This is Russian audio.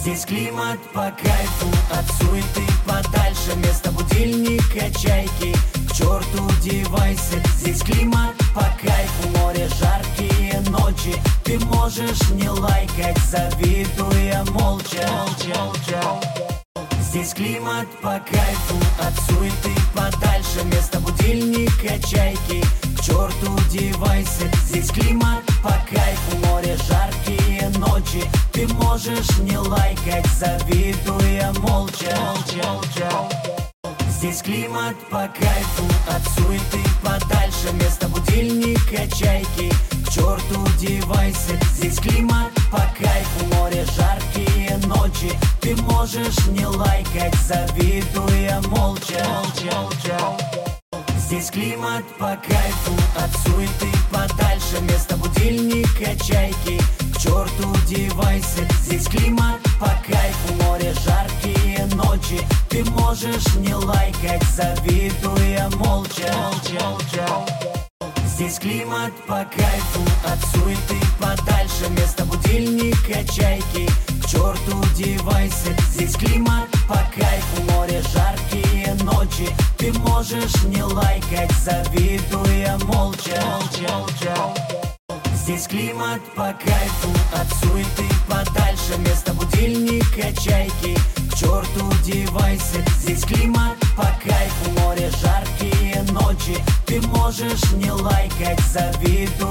Здесь климат по кайфу, от суеты подальше. Вместо будильника чайки, к черту девайсы. Здесь климат по кайфу, море, жаркие ночи. Ты можешь не лайкать, завидуя молча. Здесь климат по кайфу, от суеты подальше. Вместо будильника чайки, к черту девайсы. Здесь климат по кайфу, море, жаркие ночи. Ты можешь не лайкать, завидуя молча. Здесь климат по кайфу, от суеты подальше. Вместо будильника чайки, к черту девайсы. Здесь климат по кайфу, море, жаркие ночи. Ты можешь не лайкать, завидуя молча. Здесь климат по кайфу, от суеты подальше. Вместо будильника чайки, к черту девайсы. Здесь климат по кайфу, море, жаркие ночи. Ты можешь не лайкать, завидуя молча. Здесь климат по кайфу, от суеты подальше. Вместо будильника чайки, к черту девайсы. Здесь климат по кайфу, море, жаркие ночи. Ты можешь не лайкать, завидуя молча. Здесь климат по кайфу, от суеты подальше. Вместо будильника чайки, к черту девайсы. Здесь климат по кайфу, море, жаркие ночи. Ты можешь не лайкать, завидуя